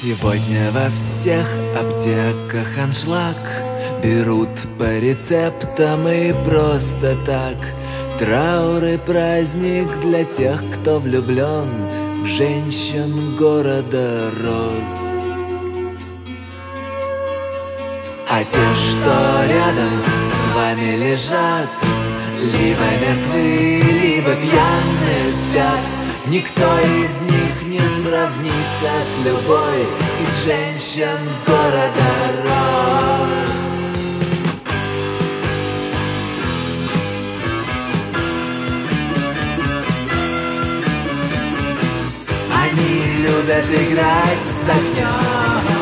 Сегодня во всех аптеках аншлаг. Берут по рецептам и просто так. Траур и праздник для тех, кто влюблен в женщин города роз. А те, что рядом с вами лежат, либо мертвы, либо пьяные спят. Никто из них не сравнится с любой из женщин города роз. Они любят играть с огнем.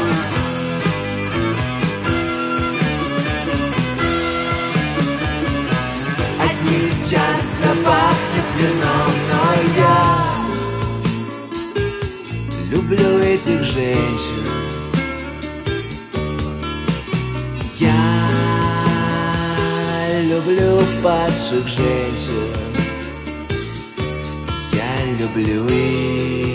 От них часто пахнет вином, но я люблю этих женщин. Я люблю падших женщин. Я люблю их.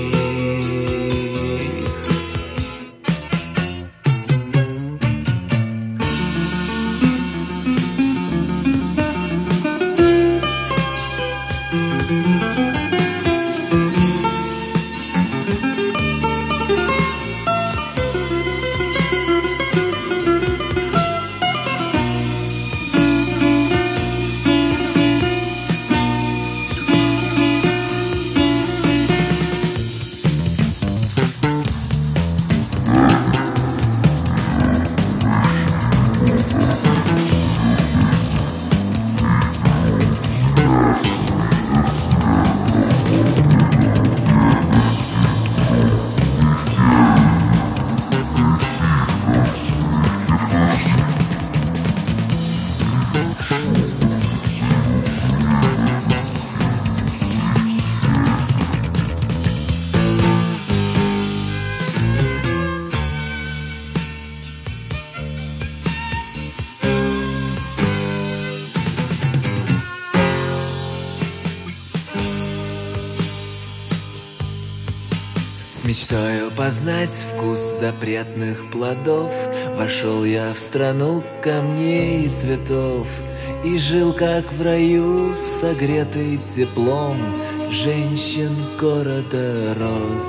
С мечтою познать вкус запретных плодов вошел я в страну камней и цветов и жил как в раю, согретый теплом женщин города роз.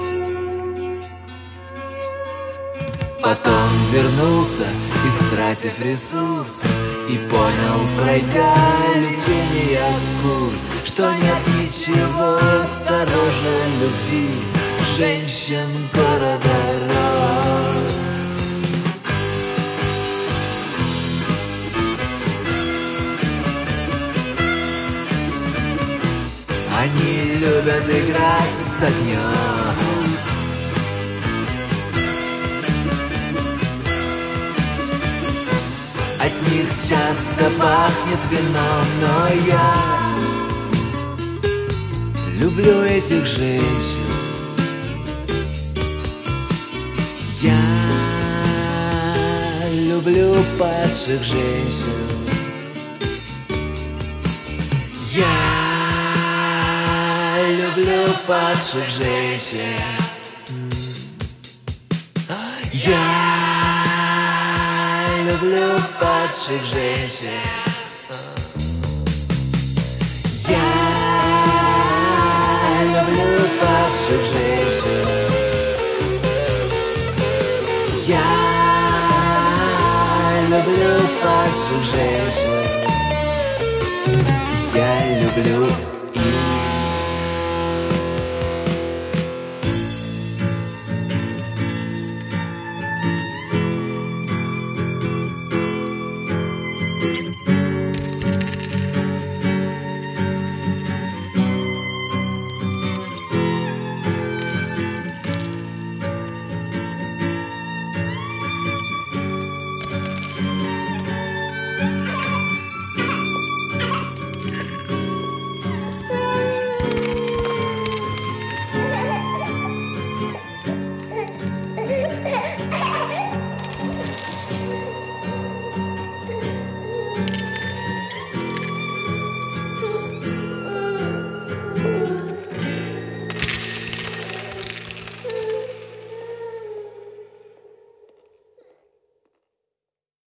Потом вернулся, истратив ресурс, и понял, пройдя лечение курс, что нет ничего дороже любви женщин города роз. Они любят играть с огнем. От них часто пахнет вином, но я люблю этих женщин. Я люблю падших женщин. Я люблю падших женщин. Я люблю падших женщин. Я люблю падших женщин. Я люблю падших женщин. Я люблю